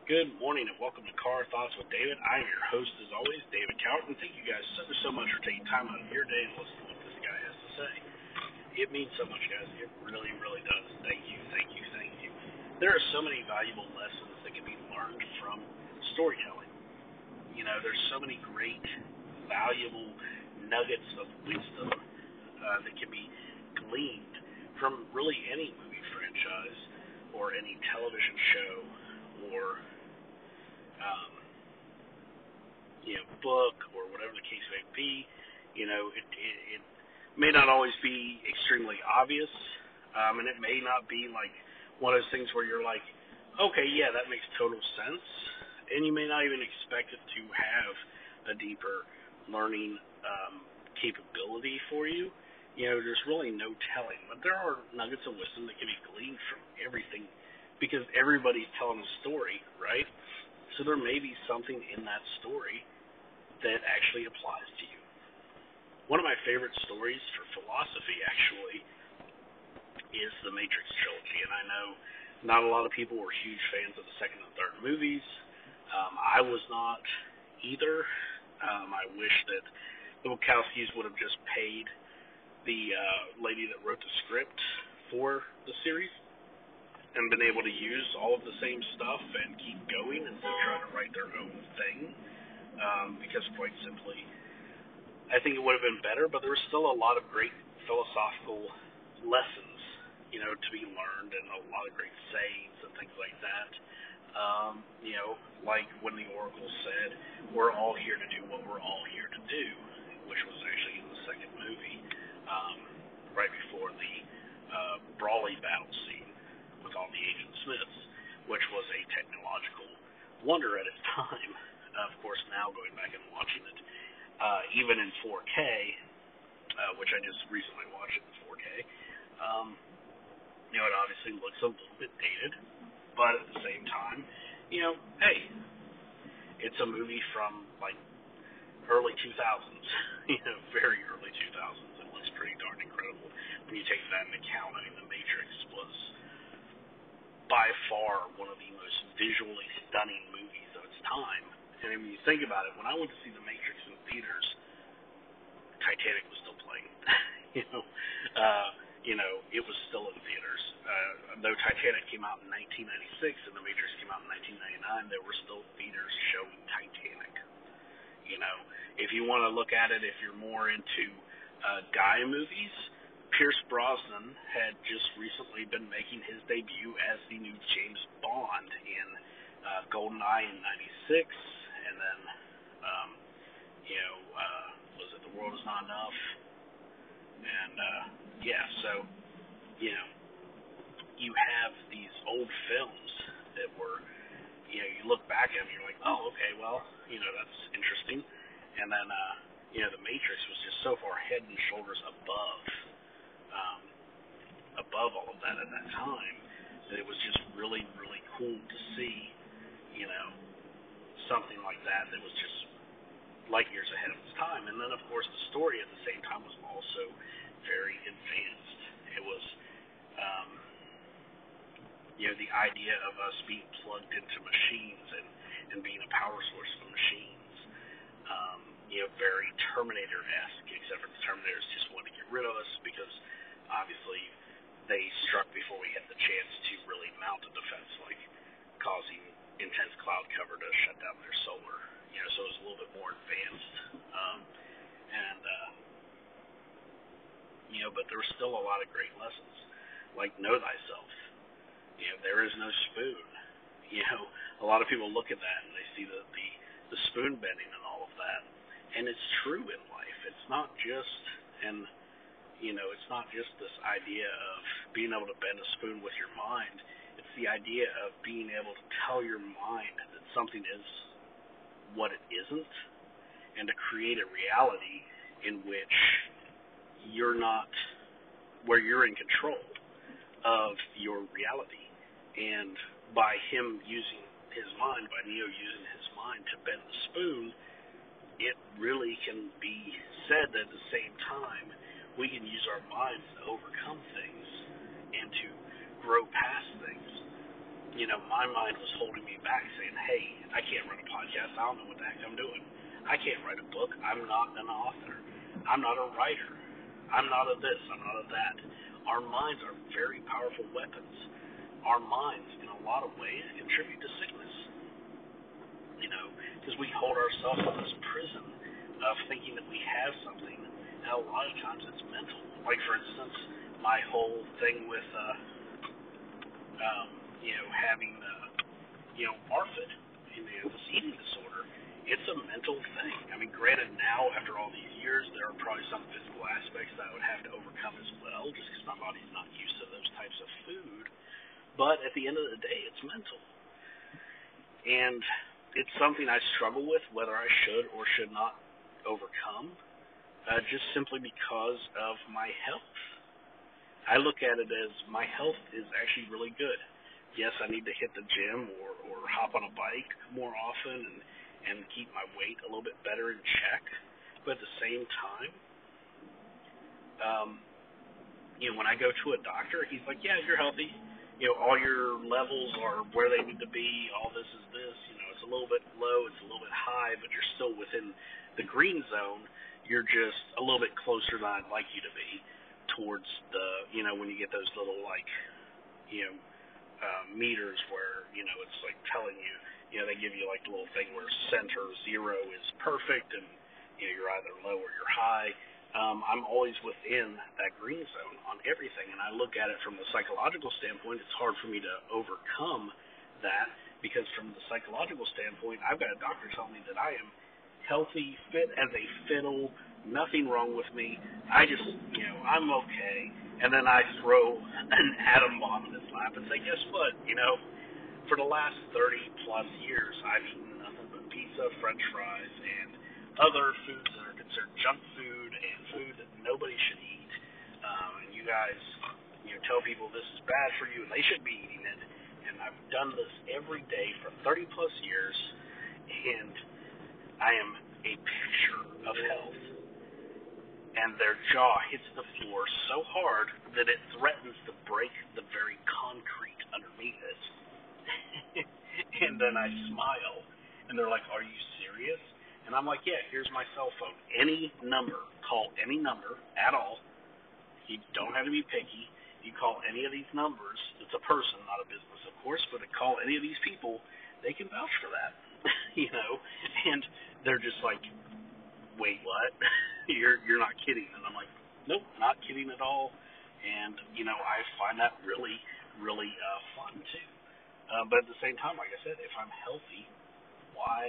Good morning and welcome to Car Thoughts with David. I am your host, as always, David Cowart, and thank you guys so much for taking time out of your day to listen to what this guy has to say. It means so much, guys. It really does. Thank you, thank you, thank you. There are so many valuable lessons that can be learned from storytelling. There's so many great, valuable nuggets of wisdom that can be gleaned from really any movie franchise or any television show or um, book or whatever the case may be. It may not always be extremely obvious, and it may not be like one of those things where you're like, okay, yeah, that makes total sense, and you may not even expect it to have a deeper learning capability for you. There's really no telling, but there are nuggets of wisdom that can be gleaned from everything because everybody's telling a story, right? So there may be something in that story that actually applies to you. One of my favorite stories for philosophy, actually, is the Matrix trilogy, and I know not a lot of people were huge fans of the second and third movies. I was not either. I wish that the Wachowskis would have just paid the lady that wrote the script for the series and been able to use all of the same stuff and keep going instead of trying to write their own thing. Because quite simply, I think it would have been better, but there was still a lot of great philosophical lessons, to be learned, and a lot of great sayings and things like that. Like when the Oracle said, "We're all here to do what we're all here to do," which was actually in the second movie, right before the Brawley battle scene with all the Agent Smiths, which was a technological wonder at its time. Of course, now going back and watching it, even in 4K, which I just recently watched it in 4K, it obviously looks a little bit dated, but at the same time, hey, it's a movie from like early 2000s, very early 2000s. It looks pretty darn incredible when you take that into account. I mean, The Matrix was by far one of the most visually stunning movies of its time. And when you think about it, when I went to see The Matrix in theaters, Titanic was still playing. It was still in theaters. Though Titanic came out in 1996 and The Matrix came out in 1999, there were still theaters showing Titanic. If you want to look at it, if you're more into guy movies, Pierce Brosnan had just recently been making his debut as the new James Bond in GoldenEye in '96, and then was it The World Is Not Enough? And so you have these old films that were, you look back at them, and you're like, oh, okay, well, that's interesting. And then The Matrix was just so far head and shoulders above all of that at that time that it was just really cool to see, something like that was just light years ahead of its time. And then, of course, the story at the same time was also very advanced. It was, the idea of us being plugged into machines and being a power source for machines, very Terminator-esque, except for the Terminators just wanted to get rid of us because, obviously, they struck before we had the chance to really mount a defense, like causing intense cloud cover to shut down their solar. So it was a little bit more advanced. But there were still a lot of great lessons, like know thyself. There is no spoon. A lot of people look at that and they see the spoon bending and all of that, and it's true in life. It's not just it's not just this idea of being able to bend a spoon with your mind. It's the idea of being able to tell your mind that something is what it isn't, and to create a reality in which where you're in control of your reality. And by him using his mind, by Neo using his mind to bend the spoon, it really can be said that at the same time we can use our minds to overcome things and to grow past things. my mind was holding me back, saying, hey, I can't run a podcast. I don't know what the heck I'm doing. I can't write a book. I'm not an author. I'm not a writer. I'm not a this. I'm not a that. Our minds are very powerful weapons. Our minds, in a lot of ways, contribute to sickness. Because we hold ourselves in this prison of thinking that we have something, and a lot of times it's mental. Like, for instance, my whole thing with, having, ARFID, this eating disorder, it's a mental thing. I mean, granted, now, after all these years, there are probably some physical aspects that I would have to overcome as well, just because my body's not used to those types of food. But at the end of the day, it's mental. And it's something I struggle with, whether I should or should not overcome, just simply because of my health. I look at it as my health is actually really good. Yes, I need to hit the gym or hop on a bike more often and keep my weight a little bit better in check. But at the same time, when I go to a doctor, he's like, yeah, you're healthy. All your levels are where they need to be. All this is this. It's a little bit low, it's a little bit high, but you're still within the green zone. You're just a little bit closer than I'd like you to be towards the, when you get those little, meters where, it's like telling you, they give you like the little thing where center 0 is perfect and, you're either low or you're high. I'm always within that green zone on everything, and I look at it from the psychological standpoint. It's hard for me to overcome that because from the psychological standpoint, I've got a doctor telling me that I am healthy, fit as a fiddle, nothing wrong with me. I just, I'm okay. And then I throw an atom bomb in his lap and say, guess what? For the last 30-plus years, I've eaten nothing but pizza, French fries, and other foods that are considered junk food and food that nobody should eat. And you guys, tell people this is bad for you and they should be eating it. And I've done this every day for 30-plus years, and I am a picture of health. And their jaw hits the floor so hard that it threatens to break the very concrete underneath it. And then I smile, and they're like, are you serious? And I'm like, yeah, here's my cell phone. Any number, call any number at all. You don't have to be picky. You call any of these numbers. It's a person, not a business, of course, but to call any of these people, they can vouch for that, And they're just like, wait, what? You're not kidding. And I'm like, nope, not kidding at all. And, I find that really, really fun, too. But at the same time, like I said, if I'm healthy, why,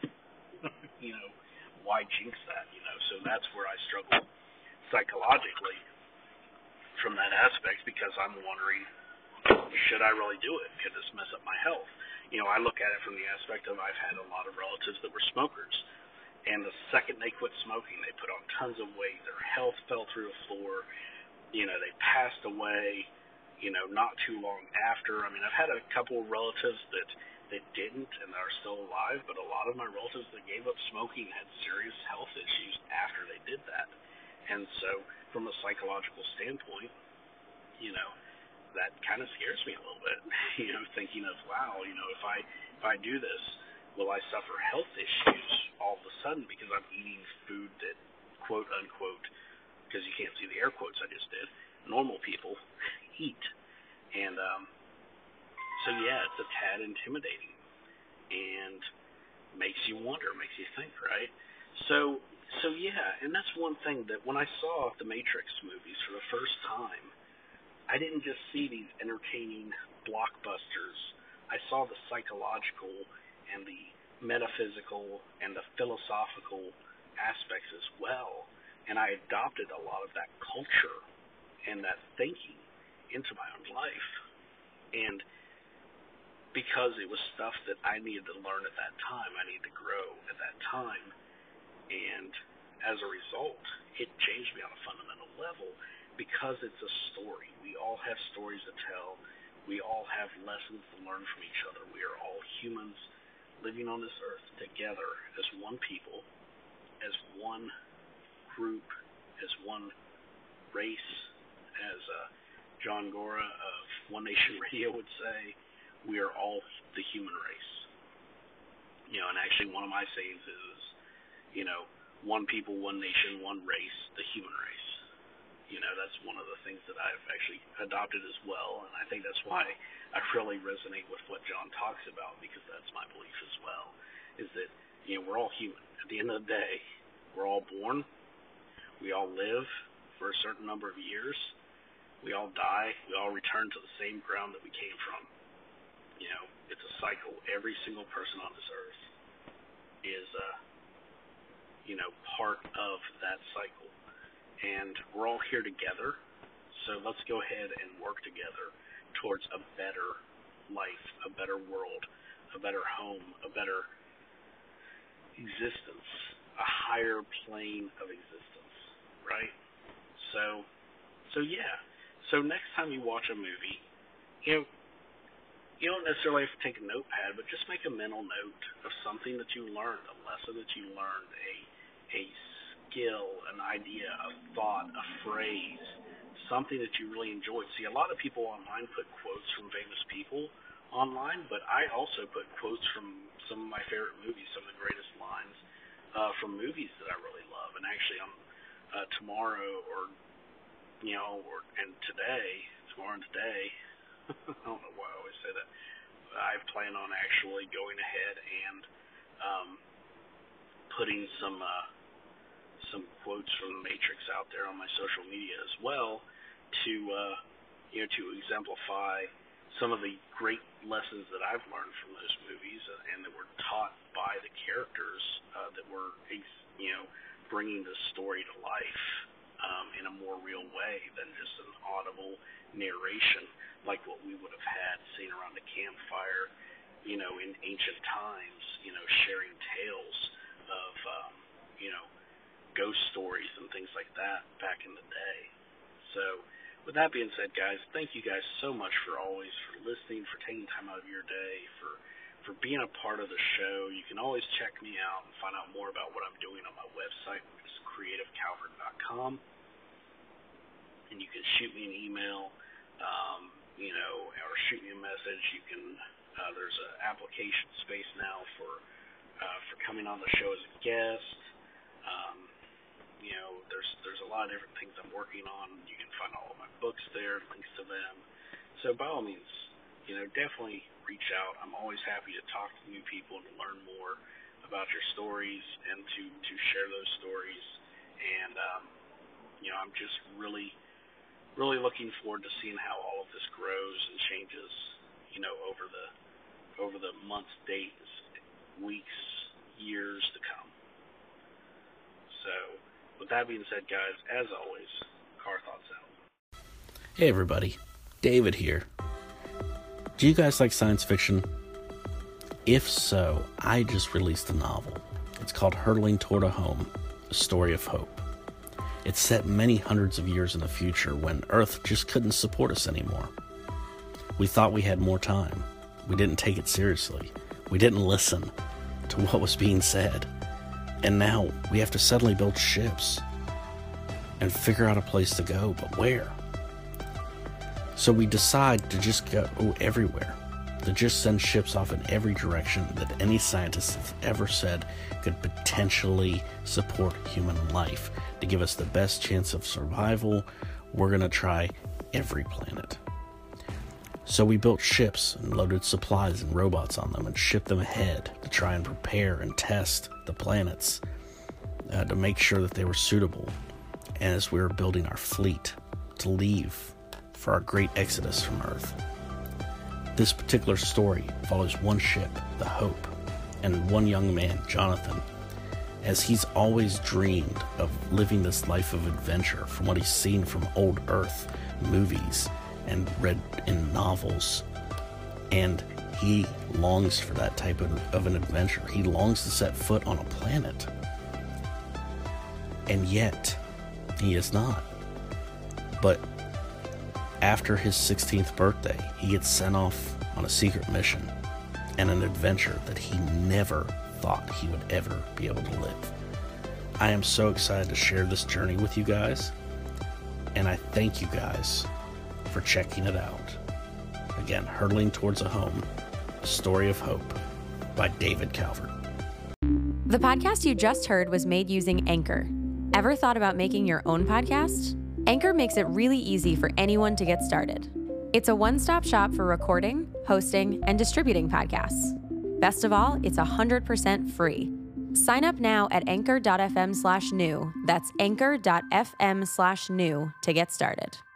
why jinx that, So that's where I struggle psychologically from that aspect, because I'm wondering, should I really do it? Could this mess up my health? I look at it from the aspect of I've had a lot of relatives that were smokers. And the second they quit smoking, they put on tons of weight. Their health fell through the floor. They passed away, not too long after. I mean, I've had a couple of relatives that didn't and are still alive, but a lot of my relatives that gave up smoking had serious health issues after they did that. And so from a psychological standpoint, that kind of scares me a little bit, thinking of, wow, if I do this, will I suffer health issues all of a sudden because I'm eating food that, quote unquote, because you can't see the air quotes I just did, normal people eat. And so yeah, it's a tad intimidating and makes you wonder, makes you think, right? So yeah, and that's one thing that when I saw the Matrix movies for the first time, I didn't just see these entertaining blockbusters. I saw the psychological and the metaphysical and the philosophical aspects as well. And I adopted a lot of that culture and that thinking into my own life. And because it was stuff that I needed to learn at that time, I needed to grow at that time. And as a result, it changed me on a fundamental level because it's a story. We all have stories to tell. We all have lessons to learn from each other. We are all humans living on this earth together as one people, as one group, as one race, as John Gora of One Nation Radio would say. we are all the human race. And actually one of my sayings is, one people, one nation, one race, the human race. That's one of the things that I've actually adopted as well, and I think that's why I really resonate with what John talks about, because that's my belief as well, is that, we're all human. At the end of the day, we're all born, we all live for a certain number of years, we all die, we all return to the same ground that we came from. It's a cycle. Every single person on this earth is, part of that cycle. And we're all here together, so let's go ahead and work together towards a better life, a better world, a better home, a better existence, a higher plane of existence, right? So yeah. So next time you watch a movie, you don't necessarily have to take a notepad, but just make a mental note of something that you learned, a lesson that you learned, a skill, an idea, a thought, a phrase, something that you really enjoyed. See, a lot of people online put quotes from famous people online, but I also put quotes from some of my favorite movies, some of the greatest lines from movies that I really love. And actually, tomorrow tomorrow and today, I don't know why I always say that, I plan on actually going ahead and putting some quotes from the Matrix out there on my social media as well to exemplify some of the great lessons that I've learned from those movies and that were taught by the characters that were bringing the story to life in a more real way than just an audible narration like what we would have had seen around a campfire, in ancient times, sharing tales of ghost stories and things like that back in the day. So with that being said, guys, thank you guys so much for listening, for taking time out of your day, for being a part of the show. You can always check me out and find out more about what I'm doing on my website, which is creativecalvert.com. And you can shoot me an email, or shoot me a message. You can, there's an application space now for coming on the show as a guest. There's a lot of different things I'm working on. You can find all of my books there, links to them. So by all means, definitely reach out. I'm always happy to talk to new people and to learn more about your stories and to share those stories. And I'm just really looking forward to seeing how all of this grows and changes, over the months, days, weeks, years to come. So, with that being said, guys, as always, Car Thoughts out. Hey everybody, David here. Do you guys like science fiction? If so, I just released a novel. It's called Hurtling Toward a Home, A Story of Hope. It's set many hundreds of years in the future when Earth just couldn't support us anymore. We thought we had more time. We didn't take it seriously. We didn't listen to what was being said. And now we have to suddenly build ships and figure out a place to go, but where? So we decide to just go everywhere, to just send ships off in every direction that any scientist has ever said could potentially support human life. To give us the best chance of survival, we're going to try every planet. So we built ships and loaded supplies and robots on them and shipped them ahead to try and prepare and test the planets to make sure that they were suitable as we were building our fleet to leave for our great exodus from Earth. This particular story follows one ship, the Hope, and one young man, Jonathan, as he's always dreamed of living this life of adventure from what he's seen from old Earth movies and read in novels. And he longs for that type of an adventure. He longs to set foot on a planet. And yet, he is not. But after his 16th birthday, he gets sent off on a secret mission and an adventure that he never thought he would ever be able to live. I am so excited to share this journey with you guys, and I thank you guys for checking it out. Again, Hurtling Towards a Home, A Story of Hope by David Calvert. The podcast you just heard was made using Anchor. Ever thought about making your own podcast? Anchor makes it really easy for anyone to get started. It's a one-stop shop for recording, hosting, and distributing podcasts. Best of all, it's 100% free. Sign up now at anchor.fm/new. That's anchor.fm/new to get started.